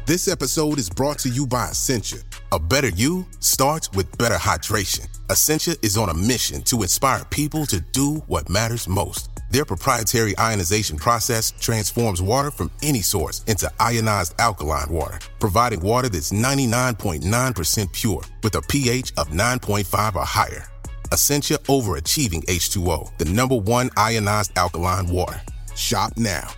This episode is brought to you by Essentia. A better you starts with better hydration. Essentia is on a mission to inspire people to do what matters most. Their proprietary ionization process transforms water from any source into ionized alkaline water, providing water that's 99.9% pure with a pH of 9.5 or higher. Essentia overachieving H2O, the #1 ionized alkaline water. Shop now.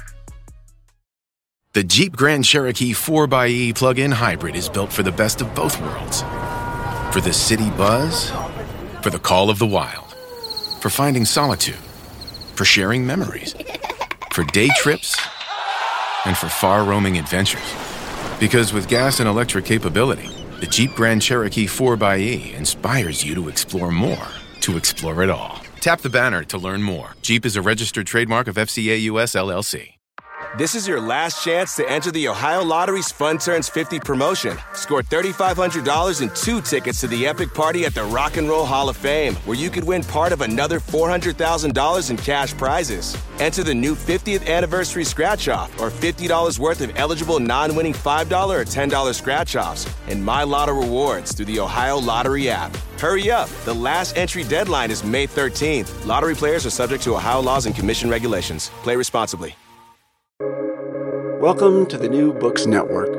The Jeep Grand Cherokee 4xE plug-in hybrid is built for the best of both worlds. For the city buzz, for the call of the wild, for finding solitude, for sharing memories, for day trips, and for far-roaming adventures. Because with gas and electric capability, the Jeep Grand Cherokee 4xE inspires you to explore more, to explore it all. Tap the banner to learn more. Jeep is a registered trademark of FCA US LLC. This is your last chance to enter the Ohio Lottery's Fun Turns 50 promotion. Score $3,500 and 2 tickets to the epic party at the Rock and Roll Hall of Fame, where you could win part of another $400,000 in cash prizes. Enter the new 50th anniversary scratch-off or $50 worth of eligible non-winning $5 or $10 scratch-offs and My Lotto rewards through the Ohio Lottery app. Hurry up. The last entry deadline is May 13th. Lottery players are subject to Ohio laws and commission regulations. Play responsibly. Welcome to the New Books Network.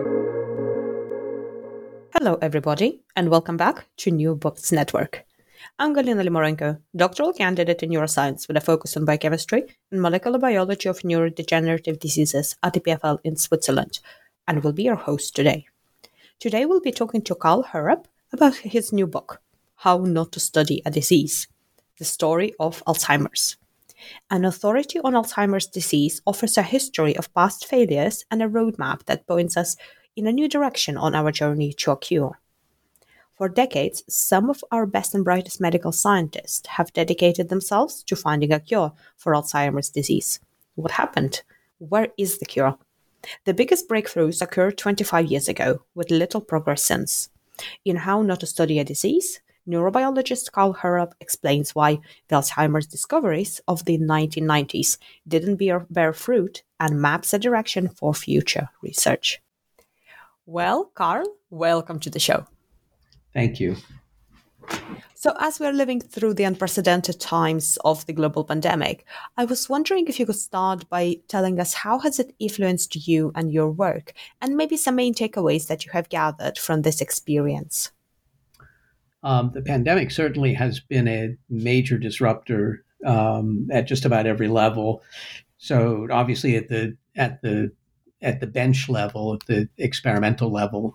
Hello, everybody, and welcome back to New Books Network. I'm Galina Limorenko, doctoral candidate in neuroscience with a focus on biochemistry and molecular biology of neurodegenerative diseases at EPFL in Switzerland, and will be your host today. Today, we'll be talking to Karl Heurup about his new book, How Not to Study a Disease, the story of Alzheimer's. An authority on Alzheimer's disease offers a history of past failures and a roadmap that points us in a new direction on our journey to a cure. For decades, some of our best and brightest medical scientists have dedicated themselves to finding a cure for Alzheimer's disease. What happened? Where is the cure? The biggest breakthroughs occurred 25 years ago, with little progress since. In How Not to Study a Disease, neurobiologist Karl Heurup explains why the Alzheimer's discoveries of the 1990s didn't bear fruit and maps a direction for future research. Well, Karl, welcome to the show. Thank you. So as we're living through the unprecedented times of the global pandemic, I was wondering if you could start by telling us how has it influenced you and your work, and maybe some main takeaways that you have gathered from this experience. The pandemic certainly has been a major disruptor at just about every level. So obviously at the bench level, at the experimental level,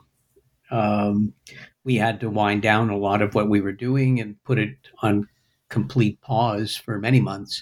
we had to wind down a lot of what we were doing and put it on complete pause for many months.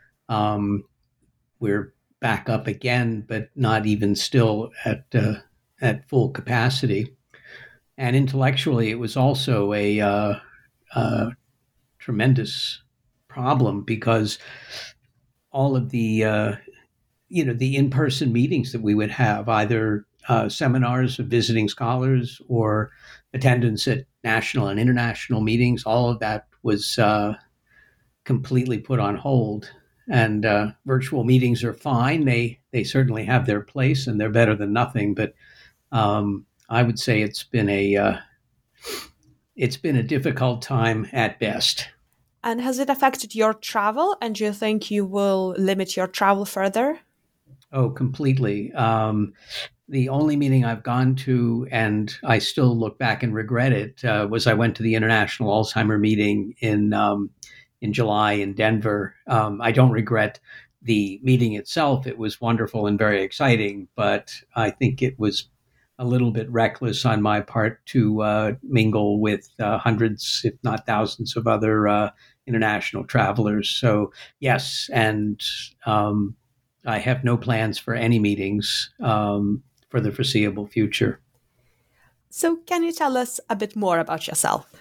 We're back up again, but not even still at full capacity. And intellectually, it was also a tremendous problem because all of the in-person meetings that we would have, either seminars of visiting scholars or attendance at national and international meetings, all of that was completely put on hold. And virtual meetings are fine; they certainly have their place, and they're better than nothing. But I would say it's been a difficult time at best. And has it affected your travel? And do you think you will limit your travel further? Oh, completely. The only meeting I've gone to, and I still look back and regret it, was I went to the International Alzheimer meeting in July in Denver. I don't regret the meeting itself. It was wonderful and very exciting, but I think it was a little bit reckless on my part to mingle with hundreds, if not thousands, of other international travelers. So yes, and I have no plans for any meetings for the foreseeable future. So can you tell us a bit more about yourself?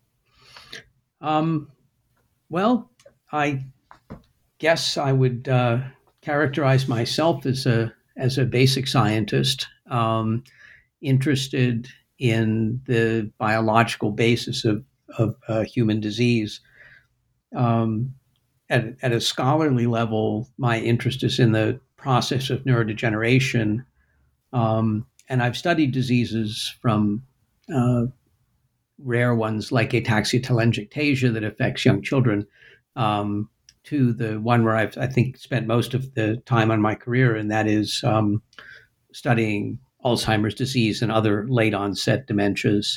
Well, I guess I would characterize myself as a basic scientist, interested in the biological basis of human disease. At a scholarly level, my interest is in the process of neurodegeneration, and I've studied diseases from rare ones like ataxia-telangiectasia that affects young children, to the one where I think spent most of the time on my career, and that is studying Alzheimer's disease and other late onset dementias.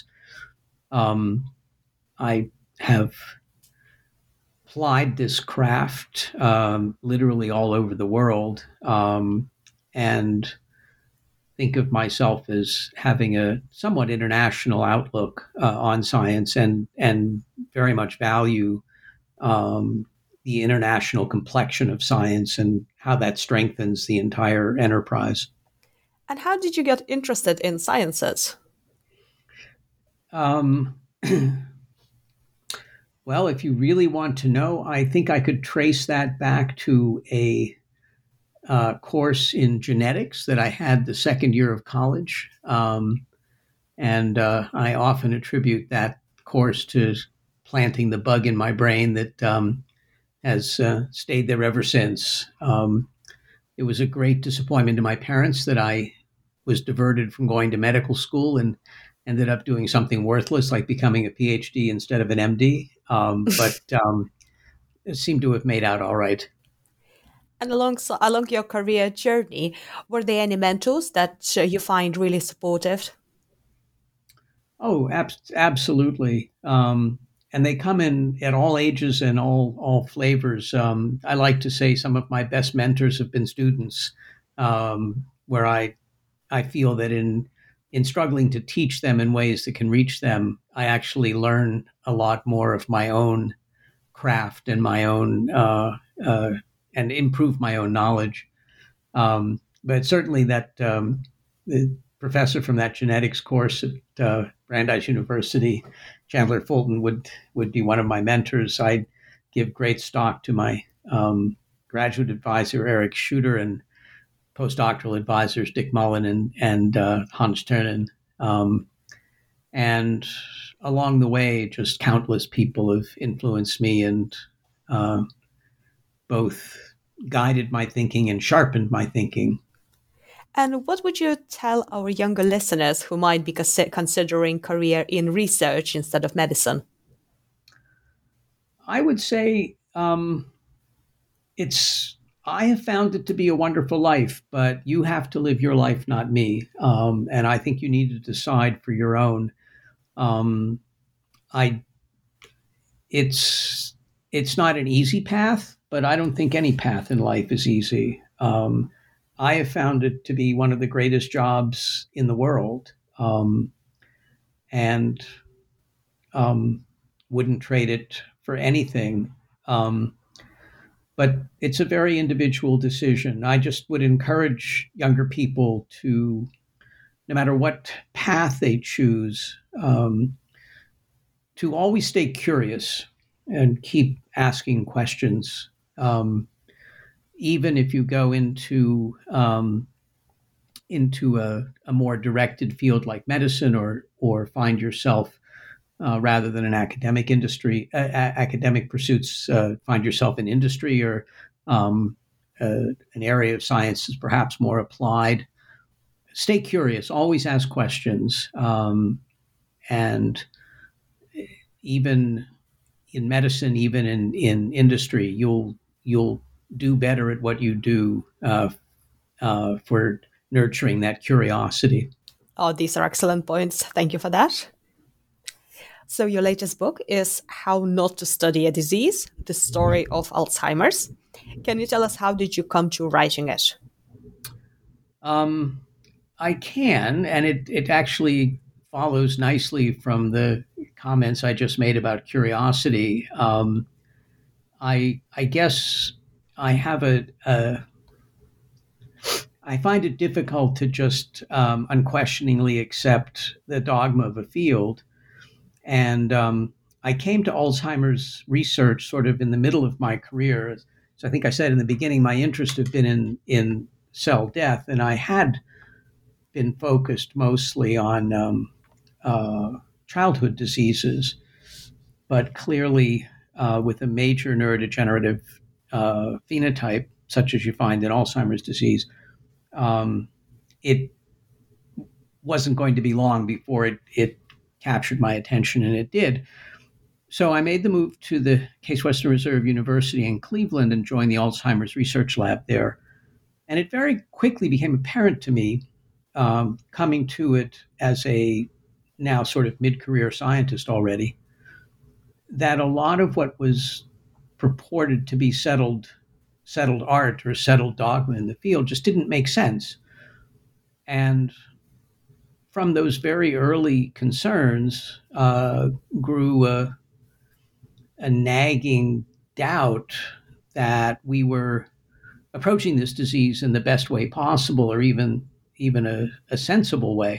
I have applied this craft literally all over the world, and think of myself as having a somewhat international outlook on science, and very much value the international complexion of science and how that strengthens the entire enterprise. And how did you get interested in sciences? Well, if you really want to know, I think I could trace that back to a course in genetics that I had the second year of college. And I often attribute that course to planting the bug in my brain that has stayed there ever since. It was a great disappointment to my parents that I was diverted from going to medical school and ended up doing something worthless like becoming a PhD instead of an MD. But it seemed to have made out all right. And along your career journey, were there any mentors that you find really supportive? Oh, absolutely. And they come in at all ages and all flavors. I like to say some of my best mentors have been students, where I feel that in struggling to teach them in ways that can reach them, I actually learn a lot more of my own craft and my own and improve my own knowledge. But certainly that the professor from that genetics course at Brandeis University, Chandler Fulton, would be one of my mentors. I give great stock to my graduate advisor, Eric Schutter, and postdoctoral advisors, Dick Mullen and Hans Ternen. And along the way, just countless people have influenced me and both guided my thinking and sharpened my thinking. And what would you tell our younger listeners who might be considering career in research instead of medicine? I would say I have found it to be a wonderful life, but you have to live your life, not me. And I think you need to decide for your own. It's not an easy path, but I don't think any path in life is easy. I have found it to be one of the greatest jobs in the world, and wouldn't trade it for anything. But it's a very individual decision. I just would encourage younger people to, no matter what path they choose, to always stay curious and keep asking questions. Even if you go into a more directed field like medicine, or find yourself rather than an academic industry, academic pursuits, find yourself in industry or an area of science is perhaps more applied. Stay curious. Always ask questions, and even in medicine, even in industry, you'll do better at what you do for nurturing that curiosity. Oh, these are excellent points. Thank you for that. So your latest book is How Not to Study a Disease, the Story of Alzheimer's. Can you tell us how did you come to writing it? I can, and it actually follows nicely from the comments I just made about curiosity. I guess I have I find it difficult to just unquestioningly accept the dogma of a field. And I came to Alzheimer's research sort of in the middle of my career. So I think I said in the beginning, my interest had been in cell death, and I had been focused mostly on childhood diseases, but clearly with a major neurodegenerative phenotype, such as you find in Alzheimer's disease, it wasn't going to be long before it captured my attention, and it did. So I made the move to the Case Western Reserve University in Cleveland and joined the Alzheimer's Research Lab there. And it very quickly became apparent to me, coming to it as a now sort of mid-career scientist already, that a lot of what was purported to be settled art or settled dogma in the field just didn't make sense. And from those very early concerns grew a nagging doubt that we were approaching this disease in the best way possible, or even a sensible way.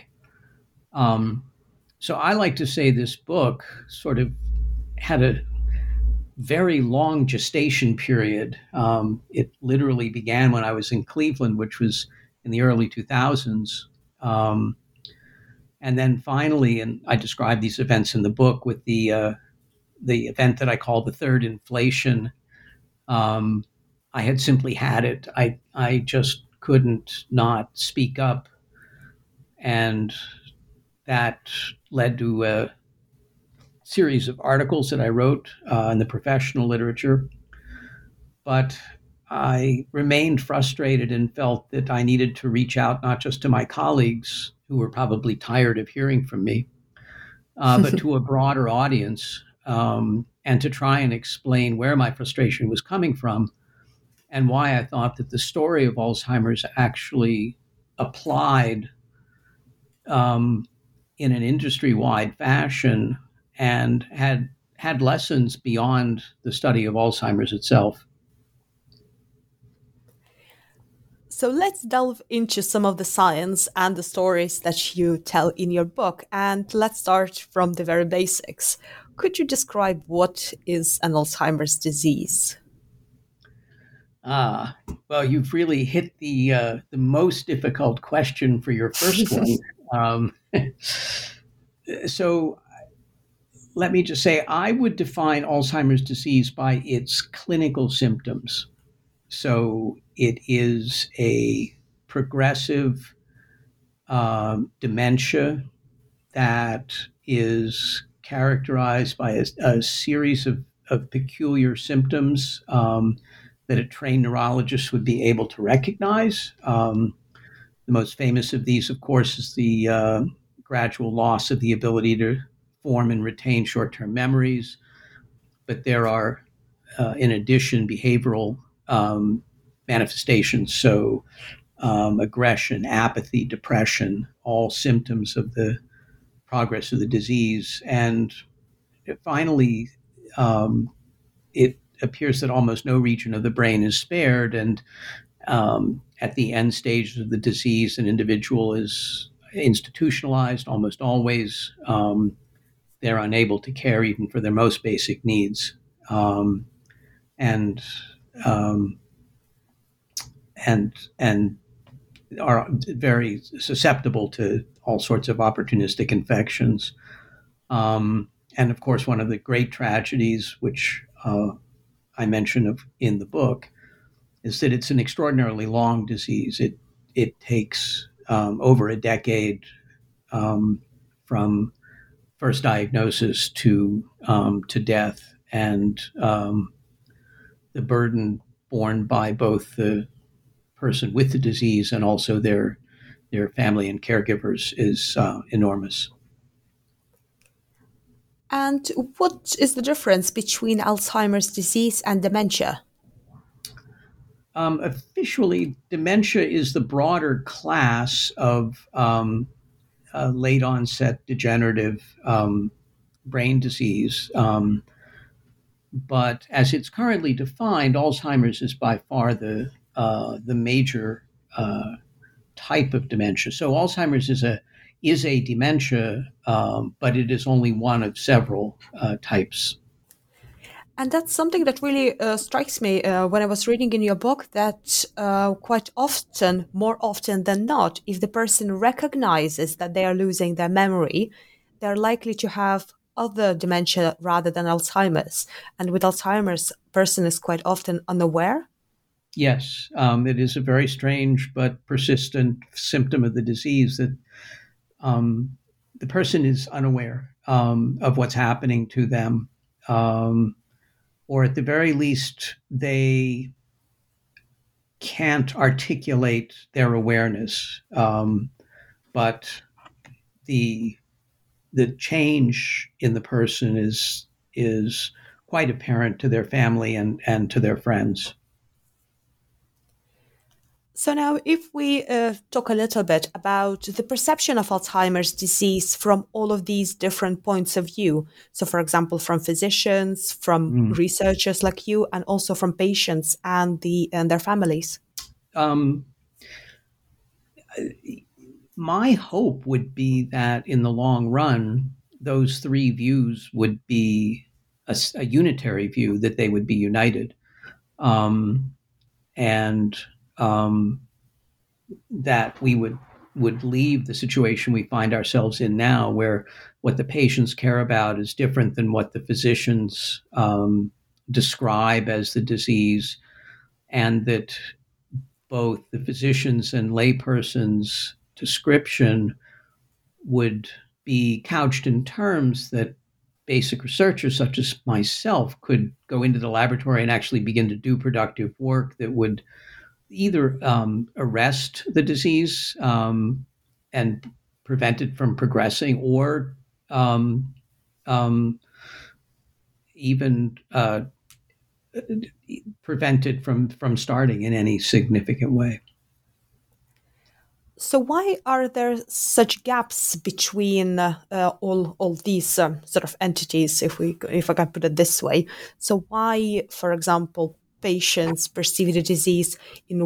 So I like to say this book sort of had a very long gestation period. It literally began when I was in Cleveland, which was in the early 2000s. And then finally, and I describe these events in the book with the event that I call the third inflation. I had simply had it. I just couldn't not speak up. And that led to a series of articles that I wrote in the professional literature. But I remained frustrated and felt that I needed to reach out not just to my colleagues, who were probably tired of hearing from me, but to a broader audience, and to try and explain where my frustration was coming from and why I thought that the story of Alzheimer's actually applied in an industry-wide fashion and had lessons beyond the study of Alzheimer's itself. So let's delve into some of the science and the stories that you tell in your book. And let's start from the very basics. Could you describe what is an Alzheimer's disease? Well, you've really hit the most difficult question for your first one. So let me just say, I would define Alzheimer's disease by its clinical symptoms. So it is a progressive dementia that is characterized by a series of peculiar symptoms that a trained neurologist would be able to recognize. The most famous of these, of course, is the gradual loss of the ability to form and retain short-term memories. But there are, in addition, behavioral manifestations. So aggression, apathy, depression, all symptoms of the progress of the disease. And finally, it appears that almost no region of the brain is spared. And at the end stages of the disease, an individual is institutionalized almost always. They're unable to care even for their most basic needs. And are very susceptible to all sorts of opportunistic infections. And of course, one of the great tragedies, which I mention in the book, is that it's an extraordinarily long disease. It takes over a decade from first diagnosis to death, and the burden borne by both the person with the disease and also their family and caregivers is enormous. And what is the difference between Alzheimer's disease and dementia? Officially, dementia is the broader class of late onset degenerative brain disease. But as it's currently defined, Alzheimer's is by far the major type of dementia. So Alzheimer's is a dementia, but it is only one of several types. And that's something that really strikes me when I was reading in your book, that quite often, more often than not, if the person recognizes that they are losing their memory, they're likely to have other dementia rather than Alzheimer's. And with Alzheimer's, person is quite often unaware. Yes, it is a very strange but persistent symptom of the disease that the person is unaware of what's happening to them, or at the very least, they can't articulate their awareness. But the change in the person is quite apparent to their family and to their friends. So now, if we talk a little bit about the perception of Alzheimer's disease from all of these different points of view. So, for example, from physicians, from researchers like you, and also from patients and their families. My hope would be that in the long run, those three views would be a unitary view, that they would be united. That we would leave the situation we find ourselves in now, where what the patients care about is different than what the physicians describe as the disease, and that both the physicians and laypersons' description would be couched in terms that basic researchers such as myself could go into the laboratory and actually begin to do productive work that would either arrest the disease and prevent it from progressing, or even prevent it from starting in any significant way. So why are there such gaps between all these sort of entities, if I can put it this way? So why, for example, patients perceive the disease in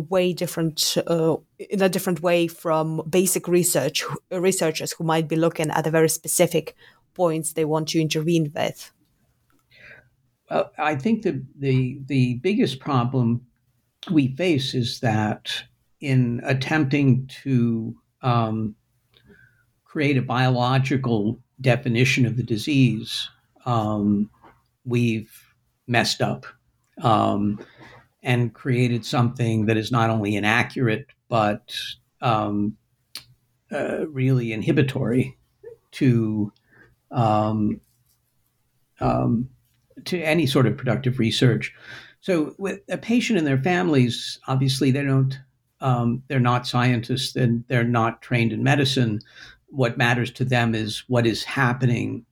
a different way from basic researchers who might be looking at a very specific points they want to intervene with? I think the biggest problem we face is that in attempting to create a biological definition of the disease, we've messed up and created something that is not only inaccurate, but really inhibitory to any sort of productive research. So with a patient and their families, obviously they're not scientists and they're not trained in medicine. What matters to them is what is happening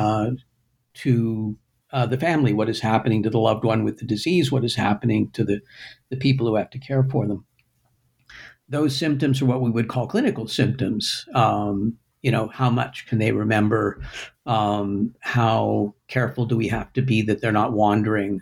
to the family, what is happening to the loved one with the disease, what is happening to the people who have to care for them. Those symptoms are what we would call clinical symptoms. How much can they remember? How careful do we have to be that they're not wandering?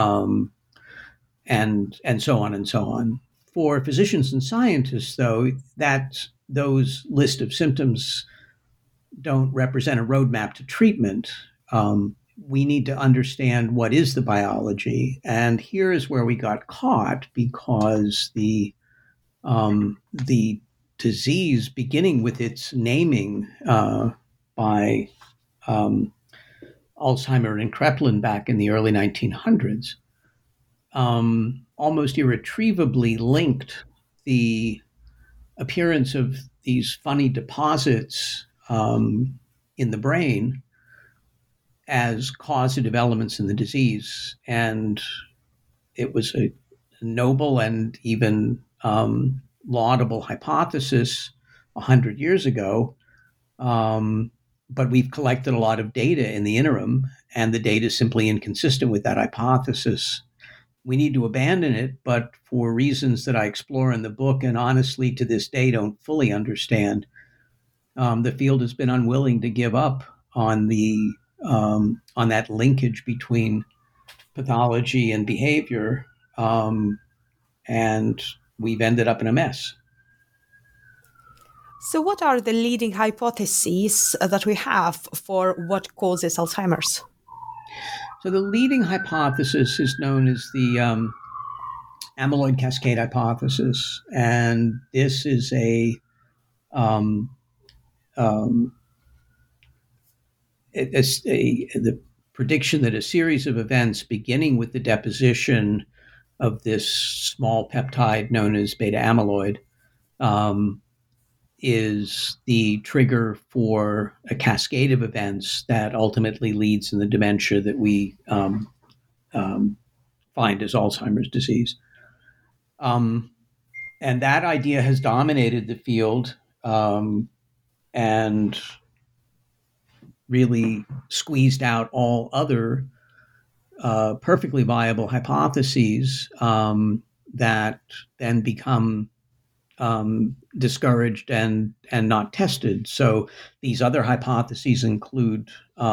And so on and so on. For physicians and scientists, though, those list of symptoms don't represent a roadmap to treatment. We need to understand what is the biology. And here is where we got caught, because the disease, beginning with its naming by Alzheimer and Kraepelin back in the early 1900s, almost irretrievably linked the appearance of these funny deposits in the brain as causative elements in the disease. And it was a noble and even laudable hypothesis 100 years ago. But we've collected a lot of data in the interim, and the data is simply inconsistent with that hypothesis. We need to abandon it, but for reasons that I explore in the book, and honestly to this day don't fully understand, the field has been unwilling to give up on that linkage between pathology and behavior, and we've ended up in a mess. So what are the leading hypotheses that we have for what causes Alzheimer's? So the leading hypothesis is known as the amyloid cascade hypothesis, and this is the prediction that a series of events, beginning with the deposition of this small peptide known as beta amyloid, is the trigger for a cascade of events that ultimately leads in the dementia that we find as Alzheimer's disease. And that idea has dominated the field and really squeezed out all other perfectly viable hypotheses that then become discouraged and not tested. So these other hypotheses include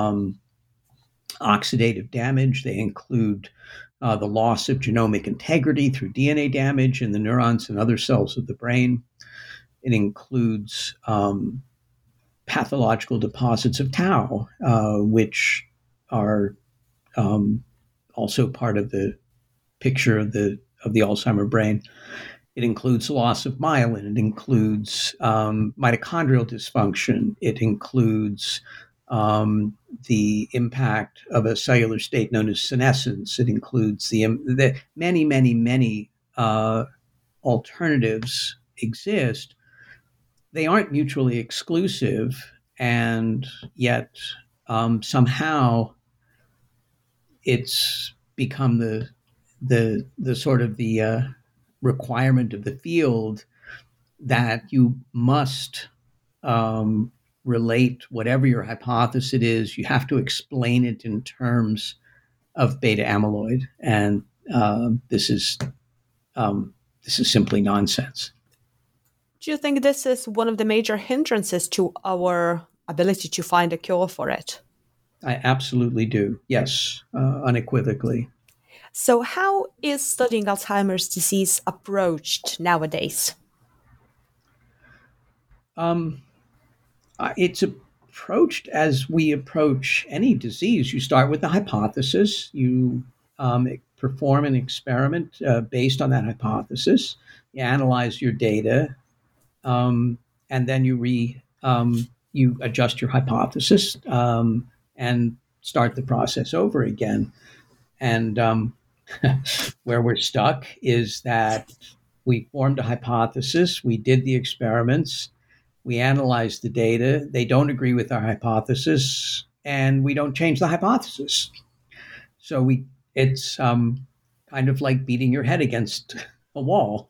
oxidative damage. They include the loss of genomic integrity through DNA damage in the neurons and other cells of the brain. It includes pathological deposits of tau, which are also part of the picture of the Alzheimer brain. It includes loss of myelin. It includes mitochondrial dysfunction. It includes the impact of a cellular state known as senescence. It includes the many alternatives exist. They aren't mutually exclusive, and yet somehow it's become the sort of the requirement of the field that you must relate whatever your hypothesis is. You have to explain it in terms of beta amyloid, and this is simply nonsense. Do you think this is one of the major hindrances to our ability to find a cure for it? I absolutely do. Yes, unequivocally. So how is studying Alzheimer's disease approached nowadays? It's approached as we approach any disease. You start with the hypothesis. You perform an experiment based on that hypothesis. You analyze your data, and then you adjust your hypothesis and start the process over again. And where we're stuck is that we formed a hypothesis, we did the experiments, we analyzed the data, they don't agree with our hypothesis, and we don't change the hypothesis. So it's kind of like beating your head against a wall.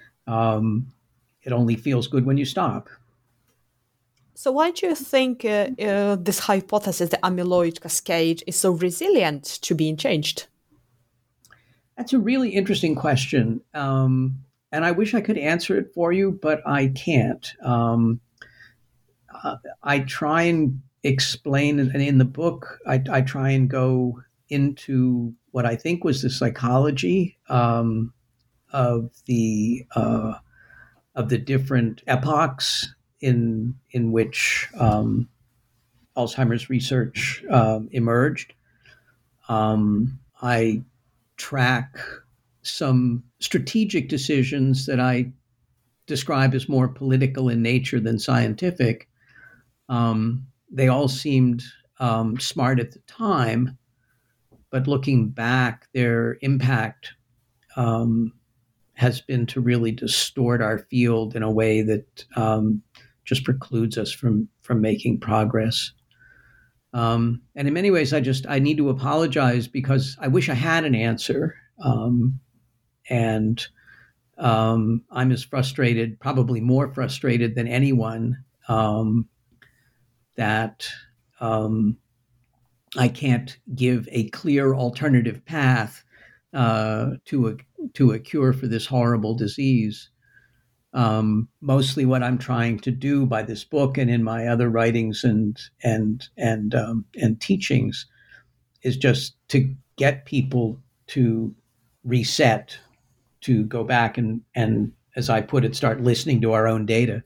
It only feels good when you stop. So why do you think this hypothesis, the amyloid cascade, is so resilient to being changed? That's a really interesting question. And I wish I could answer it for you, but I can't. I try and explain, and in the book, I try and go into what I think was the psychology of the different epochs in which Alzheimer's research emerged. I track some strategic decisions that I describe as more political in nature than scientific. They all seemed smart at the time, but looking back, their impact has been to really distort our field in a way that just precludes us from making progress. And in many ways, I need to apologize because I wish I had an answer. And I'm as frustrated, probably more frustrated than anyone, that I can't give a clear alternative path to a cure for this horrible disease. Mostly what I'm trying to do by this book and in my other writings and teachings is just to get people to reset, to go back and as I put it, start listening to our own data,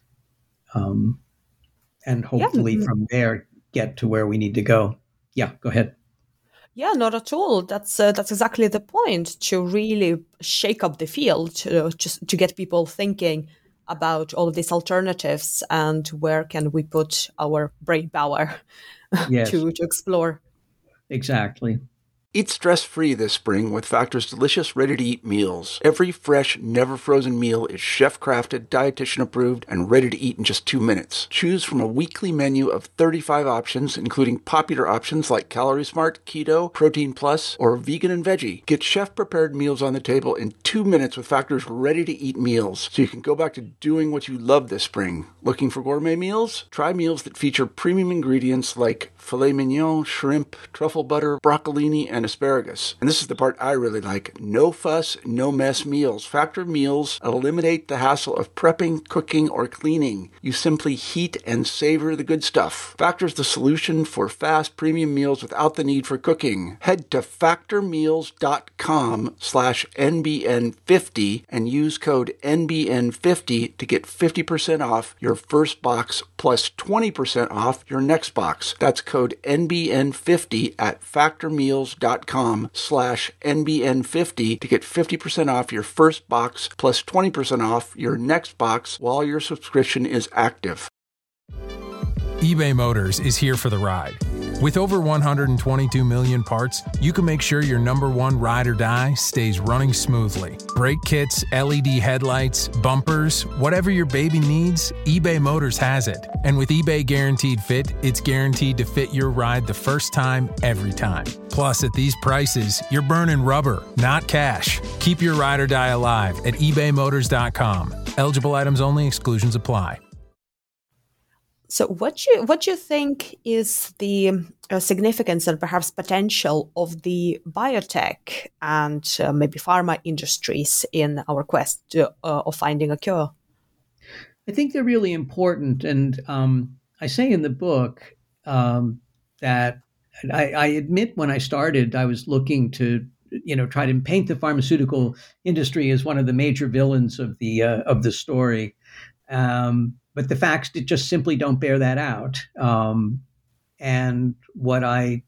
and hopefully from there get to where we need to go. Yeah, go ahead. Yeah, not at all. That's exactly the point, to really shake up the field, just to get people thinking about all of these alternatives and where can we put our brain power Yes. to explore. Exactly. Eat stress-free this spring with Factor's delicious ready-to-eat meals. Every fresh, never-frozen meal is chef-crafted, dietitian-approved, and ready to eat in just 2 minutes. Choose from a weekly menu of 35 options, including popular options like Calorie Smart, Keto, Protein Plus, or Vegan and Veggie. Get chef-prepared meals on the table in 2 minutes with Factor's ready-to-eat meals, so you can go back to doing what you love this spring. Looking for gourmet meals? Try meals that feature premium ingredients like filet mignon, shrimp, truffle butter, broccolini, and asparagus. And this is the part I really like. No fuss, no mess meals. Factor meals eliminate the hassle of prepping, cooking, or cleaning. You simply heat and savor the good stuff. Factor's the solution for fast premium meals without the need for cooking. Head to factormeals.com/NBN50 and use code NBN50 to get 50% off your first box plus 20% off your next box. That's code NBN50 at factormeals.com/NBN50 to get 50% off your first box plus 20% off your next box while your subscription is active. eBay Motors is here for the ride. With over 122 million parts, you can make sure your number one ride or die stays running smoothly. Brake kits, LED headlights, bumpers, whatever your baby needs, eBay Motors has it. And with eBay Guaranteed Fit, it's guaranteed to fit your ride the first time, every time. Plus, at these prices, you're burning rubber, not cash. Keep your ride or die alive at ebaymotors.com. Eligible items only. Exclusions apply. So what do you think is the significance and perhaps potential of the biotech and maybe pharma industries in our quest of finding a cure? I think they're really important. And I say in the book that I admit when I started, I was looking to try to paint the pharmaceutical industry as one of the major villains of the story. But the facts just simply don't bear that out. And what I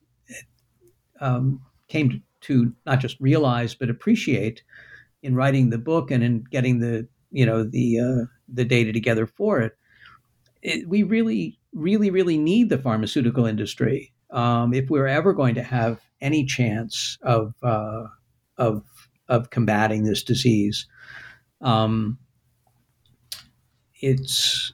came to not just realize but appreciate in writing the book and in getting the data together for it, we really, really, really need the pharmaceutical industry if we're ever going to have any chance of combating this disease. It's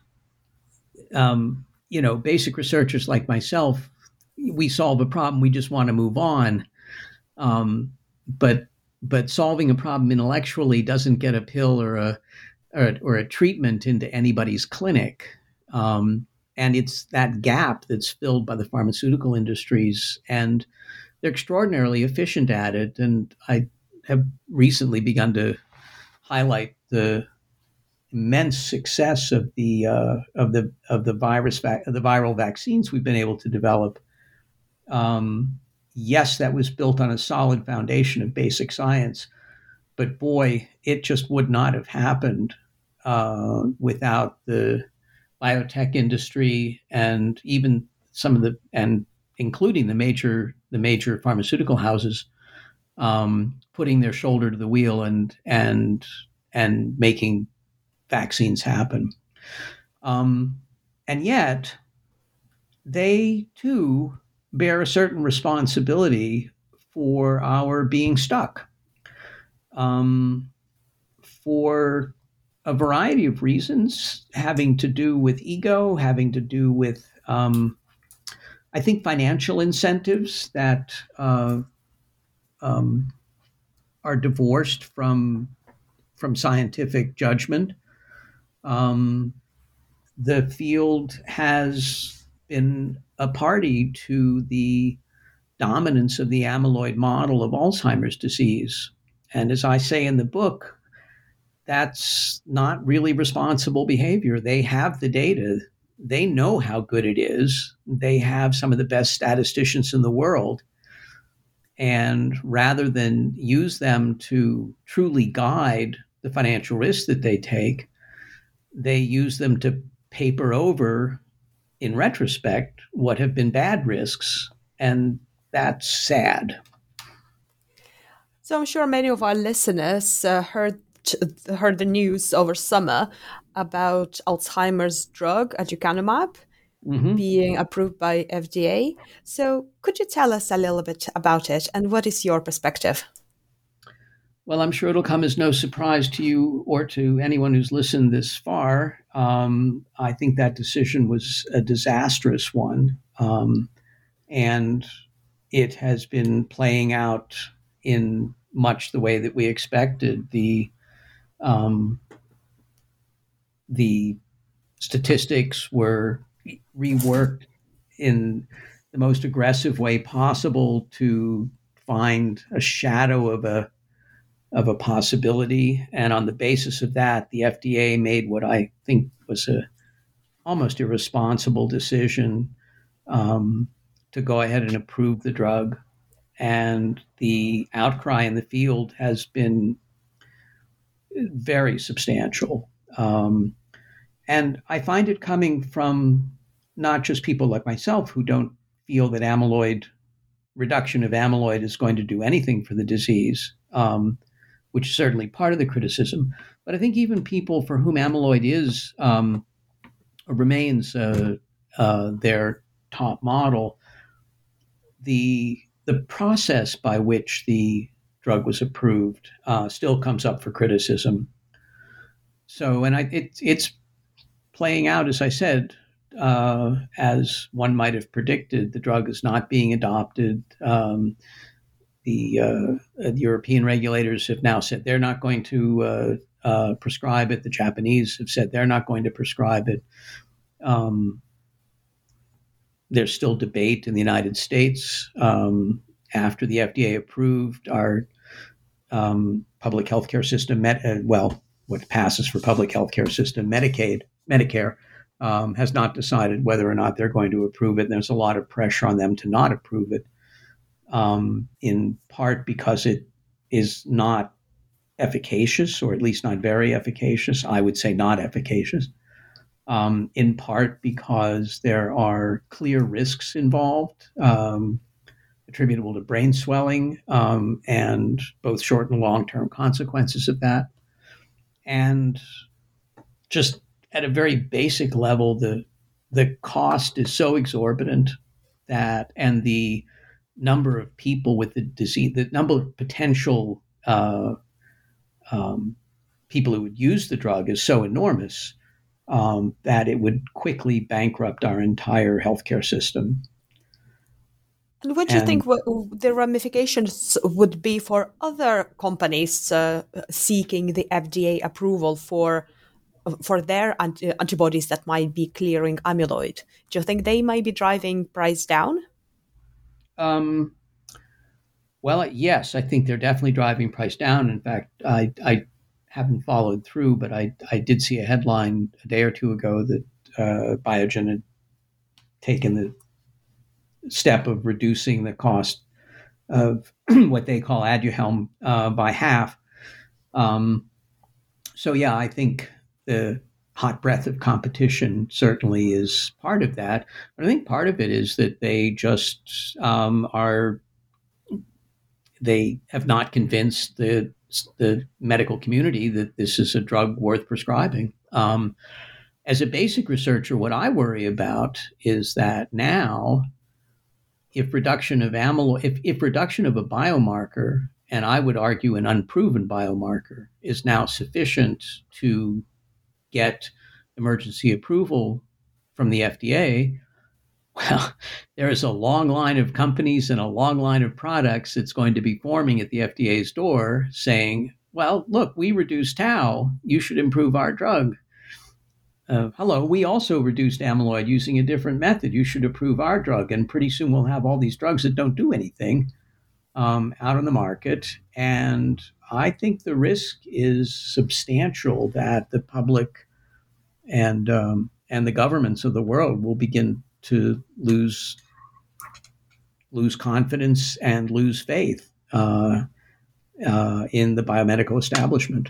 basic researchers like myself, we solve a problem, we just want to move on. But solving a problem intellectually doesn't get a pill or a treatment into anybody's clinic. And it's that gap that's filled by the pharmaceutical industries, and they're extraordinarily efficient at it. And I have recently begun to highlight the immense success of the viral vaccines we've been able to develop. Yes, that was built on a solid foundation of basic science, but boy, it just would not have happened without the biotech industry and even including the major pharmaceutical houses putting their shoulder to the wheel and making vaccines happen. And yet, they too bear a certain responsibility for our being stuck for a variety of reasons, having to do with ego, having to do with, I think, financial incentives that are divorced from scientific judgment. The field has been a party to the dominance of the amyloid model of Alzheimer's disease. And as I say in the book, that's not really responsible behavior. They have the data. They know how good it is. They have some of the best statisticians in the world. And rather than use them to truly guide the financial risks that they take, they use them to paper over, in retrospect, what have been bad risks. And that's sad. So I'm sure many of our listeners heard the news over summer about Alzheimer's drug aducanumab. being approved by FDA. So could you tell us a little bit about it, and what is your perspective? Well, I'm sure it'll come as no surprise to you or to anyone who's listened this far. I think that decision was a disastrous one. And it has been playing out in much the way that we expected. The statistics were reworked in the most aggressive way possible to find a shadow of a possibility. And on the basis of that, the FDA made what I think was a almost irresponsible decision to go ahead and approve the drug. And the outcry in the field has been very substantial. And I find it coming from not just people like myself who don't feel that reduction of amyloid is going to do anything for the disease, which is certainly part of the criticism. But I think even people for whom amyloid remains their top model, the process by which the drug was approved still comes up for criticism. So, and it's playing out, as I said, as one might have predicted. The drug is not being adopted. The European regulators have now said they're not going to prescribe it. The Japanese have said they're not going to prescribe it. There's still debate in the United States after the FDA approved our public healthcare system, what passes for public healthcare system, Medicare, has not decided whether or not they're going to approve it. There's a lot of pressure on them to not approve it, in part because it is not efficacious, or at least not very efficacious. I would say not efficacious. In part because there are clear risks involved, attributable to brain swelling, and both short and long-term consequences of that. And just at a very basic level, the cost is so exorbitant and the number of people with the disease, the number of potential people who would use the drug is so enormous that it would quickly bankrupt our entire healthcare system. And what do you think the ramifications would be for other companies seeking the FDA approval for their antibodies that might be clearing amyloid? Do you think they might be driving price down? Well, yes, I think they're definitely driving price down. In fact, I haven't followed through, but I did see a headline a day or two ago that Biogen had taken the step of reducing the cost of what they call Aduhelm by half. So yeah, I think the hot breath of competition certainly is part of that. But I think part of it is that they just they have not convinced the medical community that this is a drug worth prescribing. As a basic researcher, what I worry about is that now, if reduction of amyloid, if reduction of a biomarker, and I would argue an unproven biomarker, is now sufficient to get emergency approval from the FDA, well, there is a long line of companies and a long line of products that's going to be forming at the FDA's door saying, well, look, we reduced tau. You should improve our drug. Hello, we also reduced amyloid using a different method. You should approve our drug. And pretty soon we'll have all these drugs that don't do anything out on the market. And I think the risk is substantial that the public and the governments of the world will begin to lose confidence and lose faith in the biomedical establishment.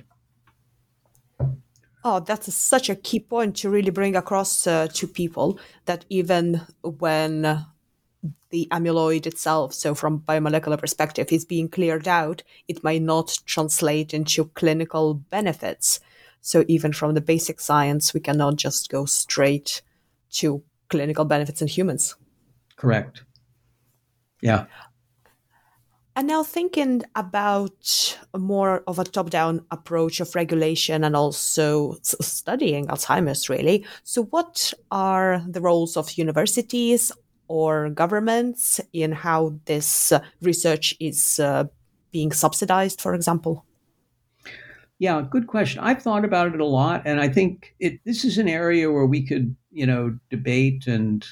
Oh, that's such a key point to really bring across to people, that even when the amyloid itself, so from biomolecular perspective, is being cleared out, it might not translate into clinical benefits. So even from the basic science, we cannot just go straight to clinical benefits in humans. Correct. Yeah. And now thinking about more of a top-down approach of regulation and also studying Alzheimer's, really. So what are the roles of universities or governments in how this research is being subsidized, for example? Yeah, good question. I've thought about it a lot, and I think this is an area where we could, debate and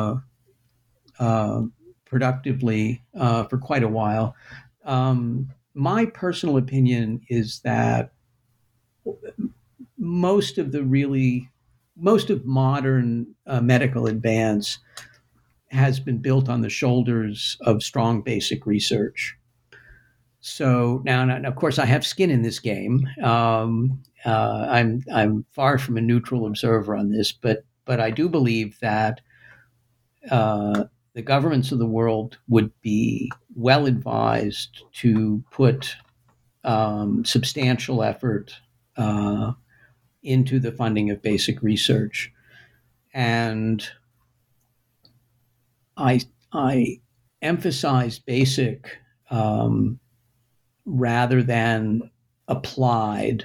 productively for quite a while. My personal opinion is that most of modern medical advance has been built on the shoulders of strong basic research. So now, of course, I have skin in this game. I'm far from a neutral observer on this, but I do believe that the governments of the world would be well advised to put substantial effort into the funding of basic research. And I emphasize basic rather than applied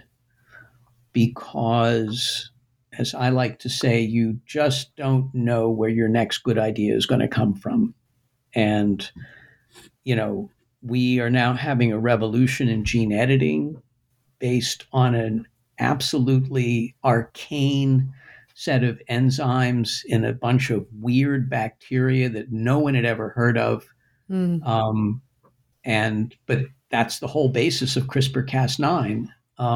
because, as I like to say, you just don't know where your next good idea is going to come from. And, we are now having a revolution in gene editing based on an absolutely arcane set of enzymes in a bunch of weird bacteria that no one had ever heard of. But that's the whole basis of CRISPR-Cas9.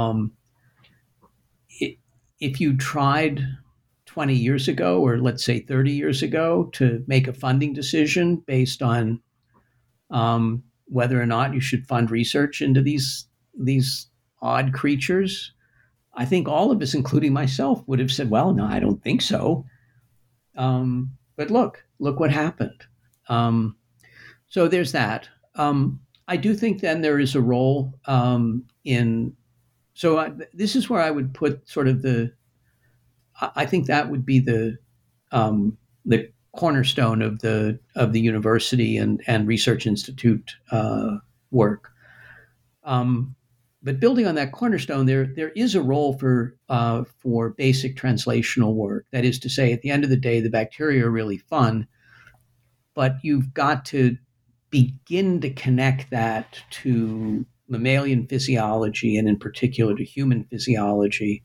If you tried 20 years ago, or let's say 30 years ago, to make a funding decision based on whether or not you should fund research into these odd creatures, I think all of us, including myself, would have said, well, no, I don't think so. But look what happened. So there's that. I do think then there is a role this is where I would put sort of I think that would be the cornerstone of the university and research institute work. But building on that cornerstone, there is a role for basic translational work. That is to say, at the end of the day, the bacteria are really fun, but you've got to begin to connect that to mammalian physiology and in particular to human physiology.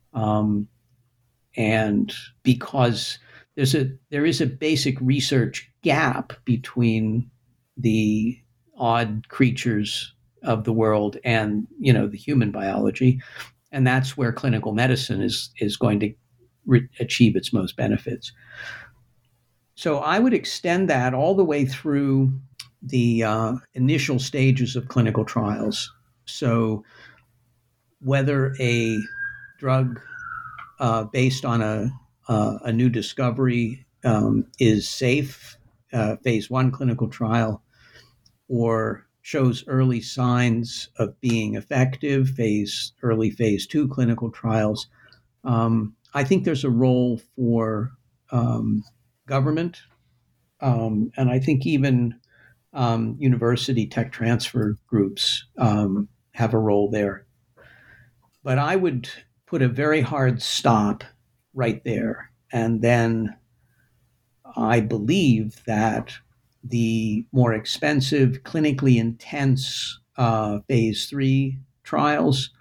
And because there is a basic research gap between the odd creatures of the world and, the human biology. And that's where clinical medicine is going to achieve its most benefits. So I would extend that all the way through the initial stages of clinical trials. So whether a drug based on a new discovery is safe, phase 1 clinical trial, or shows early signs of being effective, early phase 2 clinical trials. I think there's a role for government, and I think even university tech transfer groups have a role there. But I would put a very hard stop right there. And then I believe that the more expensive, clinically intense phase 3 trials,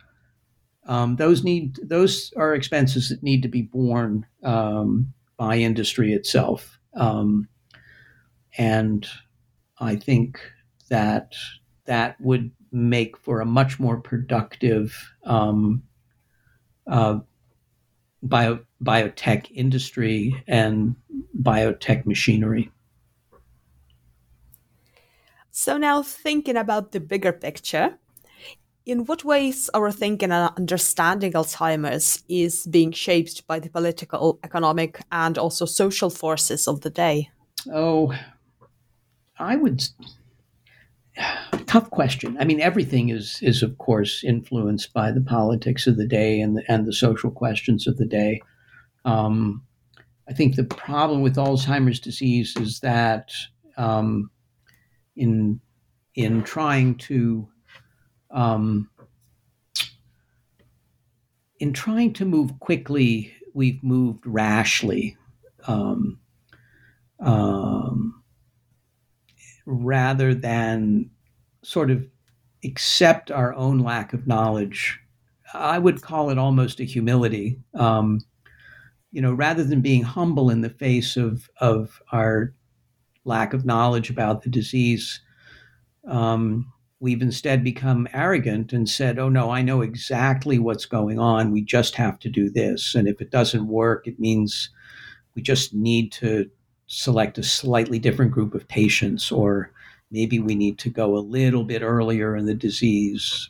those are expenses that need to be borne by industry itself. And I think that would make for a much more productive biotech industry and biotech machinery. So now thinking about the bigger picture, in what ways our thinking and understanding Alzheimer's is being shaped by the political, economic, and also social forces of the day? Oh, tough question. I mean, everything is of course influenced by the politics of the day and the social questions of the day. I think the problem with Alzheimer's disease is that in trying to move quickly, we've moved rashly, rather than sort of accept our own lack of knowledge. I would call it almost a humility. Rather than being humble in the face of our lack of knowledge about the disease, we've instead become arrogant and said, oh no, I know exactly what's going on. We just have to do this. And if it doesn't work, it means we just need to select a slightly different group of patients, or maybe we need to go a little bit earlier in the disease,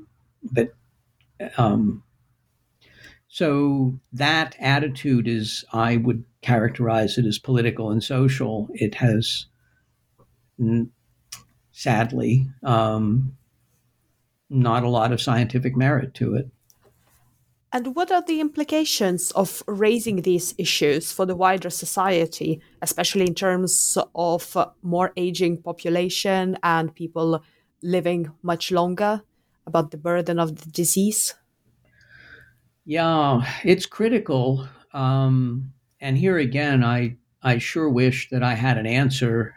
so that attitude is, I would characterize it as political and social. It has, sadly, not a lot of scientific merit to it. And what are the implications of raising these issues for the wider society, especially in terms of more aging population and people living much longer, about the burden of the disease? Yeah, it's critical. And here again, I sure wish that I had an answer,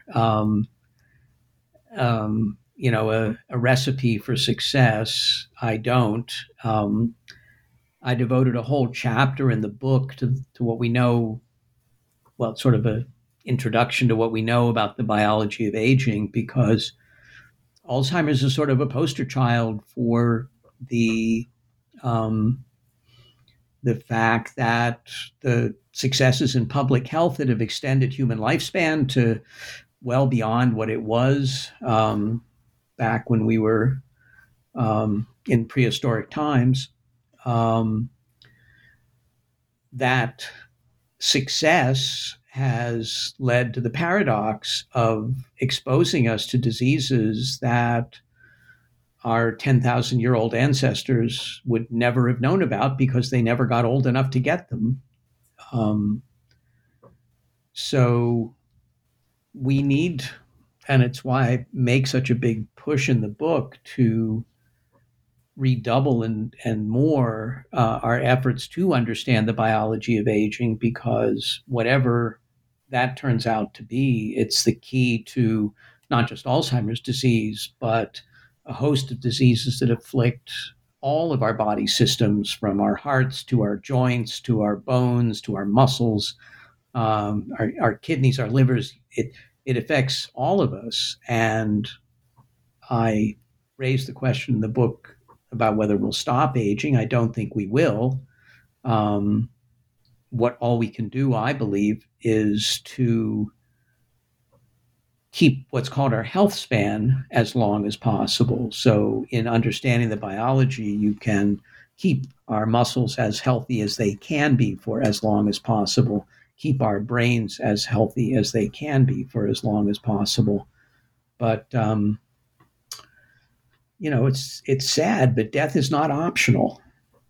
a recipe for success. I don't. I devoted a whole chapter in the book to what we know, well, sort of an introduction to what we know about the biology of aging, because Alzheimer's is sort of a poster child for the fact that the successes in public health that have extended human lifespan to well beyond what it was back when we were in prehistoric times, that success has led to the paradox of exposing us to diseases that our 10,000-year-old ancestors would never have known about because they never got old enough to get them. So we need, and it's why I make such a big push in the book to redouble and more our efforts to understand the biology of aging, because whatever that turns out to be, it's the key to not just Alzheimer's disease, but a host of diseases that afflict all of our body systems, from our hearts to our joints, to our bones, to our muscles, our kidneys, our livers. It affects all of us. And I raised the question in the book about whether we'll stop aging. I don't think we will. What all we can do, I believe, is to keep what's called our health span as long as possible. So in understanding the biology, you can keep our muscles as healthy as they can be for as long as possible, keep our brains as healthy as they can be for as long as possible. But, it's sad, but death is not optional.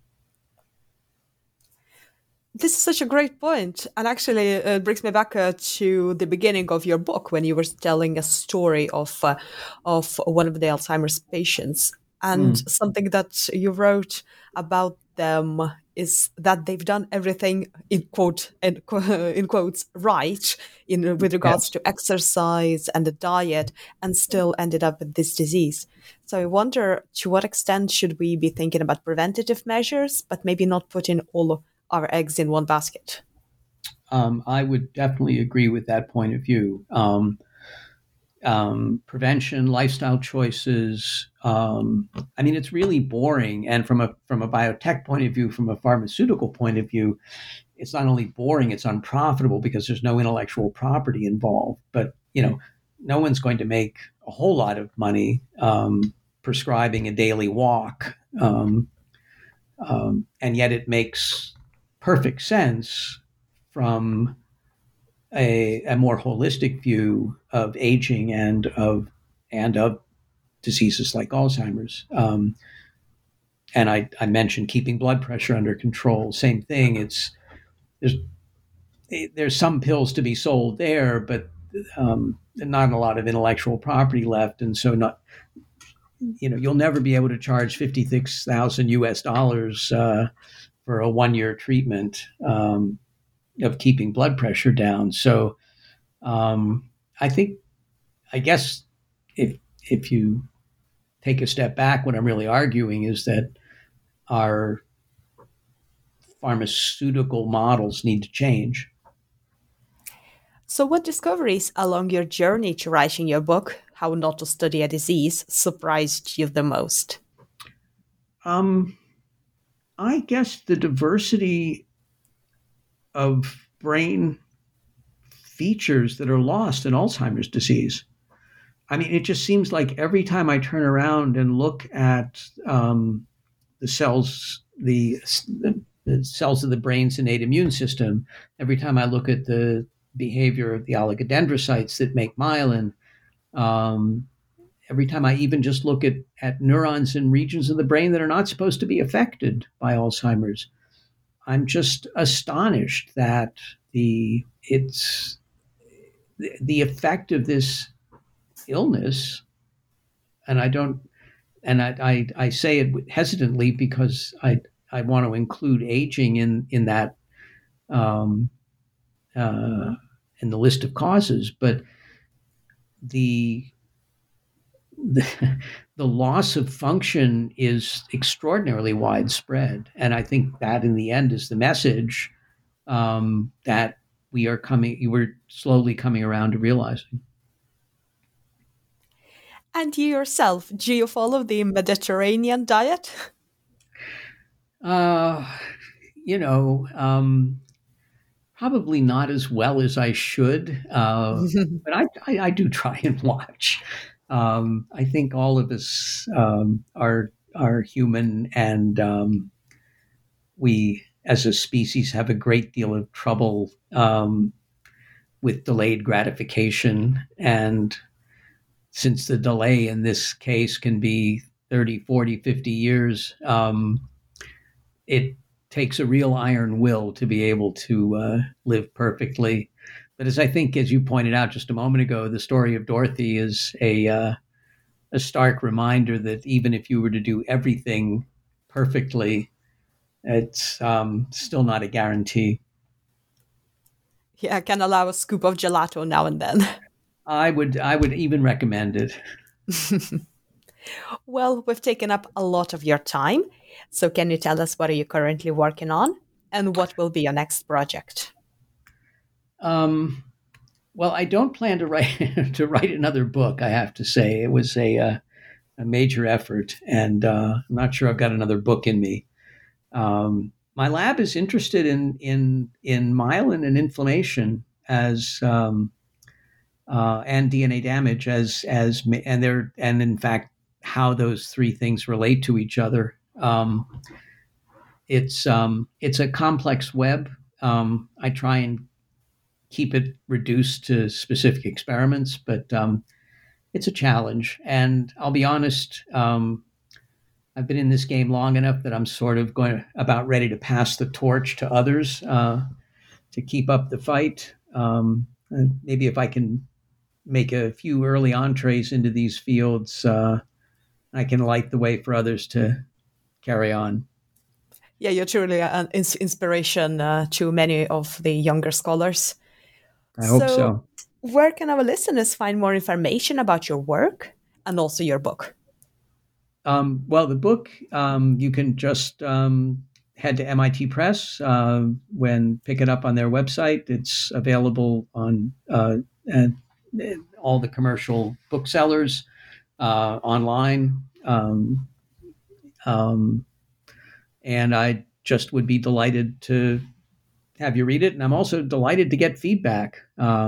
This is such a great point. And actually, it brings me back to the beginning of your book, when you were telling a story of one of the Alzheimer's patients. And something that you wrote about them is that they've done everything in quotes right with regards to exercise and the diet, and still ended up with this disease. So I wonder, to what extent should we be thinking about preventative measures, but maybe not putting all our eggs in one basket? I would definitely agree with that point of view. Prevention, lifestyle choices. It's really boring. And from a biotech point of view, from a pharmaceutical point of view, it's not only boring, it's unprofitable because there's no intellectual property involved. But, no one's going to make a whole lot of money prescribing a daily walk. And yet it makes perfect sense from a more holistic view of aging and of diseases like Alzheimer's. And I mentioned keeping blood pressure under control. Same thing. there's some pills to be sold there, but not a lot of intellectual property left, and so you'll never be able to charge $56,000 for a 1-year treatment of keeping blood pressure down. So I guess if you take a step back, what I'm really arguing is that our pharmaceutical models need to change. So what discoveries along your journey to writing your book, How Not to Study a Disease, surprised you the most? I guess the diversity of brain features that are lost in Alzheimer's disease. I mean, it just seems like every time I turn around and look at the cells, the cells of the brain's innate immune system, every time I look at the behavior of the oligodendrocytes that make myelin, every time I even just look at neurons in regions of the brain that are not supposed to be affected by Alzheimer's, I'm just astonished that the effect of this illness, and I say it hesitantly because I want to include aging in that in the list of causes, but the loss of function is extraordinarily widespread, and I think that in the end is the message that we're slowly coming around to realizing. And you yourself, do you follow the Mediterranean diet? Probably not as well as I should, but I do try and watch. I think all of us are human, and we, as a species, have a great deal of trouble with delayed gratification. And since the delay in this case can be 30, 40, 50 years, it takes a real iron will to be able to live perfectly. But as you pointed out just a moment ago, the story of Dorothy is a stark reminder that even if you were to do everything perfectly, it's still not a guarantee. Yeah, I can allow a scoop of gelato now and then. I would even recommend it. Well, we've taken up a lot of your time. So can you tell us what are you currently working on and what will be your next project? Well, I don't plan to write another book, I have to say. It was a major effort, and I'm not sure I've got another book in me. My lab is interested in myelin and inflammation as and DNA damage and in fact how those three things relate to each other. It's a complex web. I try and keep it reduced to specific experiments, but it's a challenge. And I'll be honest, I've been in this game long enough that I'm sort of about ready to pass the torch to others to keep up the fight. Maybe if I can make a few early entrees into these fields, I can light the way for others to carry on. Yeah, you're truly an inspiration to many of the younger scholars. I hope so. Where can our listeners find more information about your work and also your book? Well, the book, you can just head to MIT Press, pick it up on their website. It's available on all the commercial booksellers, online. And I just would be delighted to have you read it. And I'm also delighted to get feedback,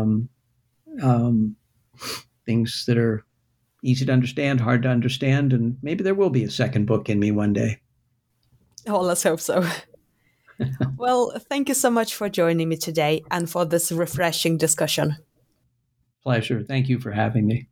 things that are easy to understand, hard to understand, and maybe there will be a second book in me one day. Oh, let's hope so. Well, thank you so much for joining me today and for this refreshing discussion. Pleasure. Thank you for having me.